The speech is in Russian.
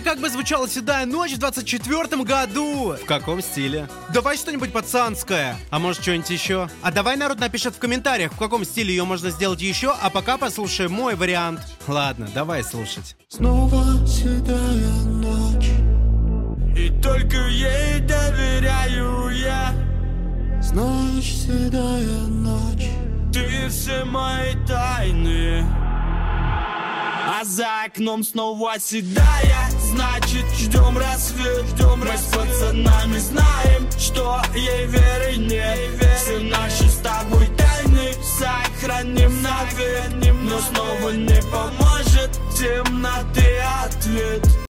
как бы звучала «Седая ночь» в 24-м году? В каком стиле? Давай что-нибудь пацанское. А может что-нибудь еще? А давай народ напишет в комментариях, в каком стиле ее можно сделать еще, а пока послушаем мой вариант. Ладно, давай слушать. Снова седая ночь, и только ей доверяю я. знаешь, седая ночь, Ты все мои тайны. А за окном снова седая, значит ждем рассвет. Мы с пацанами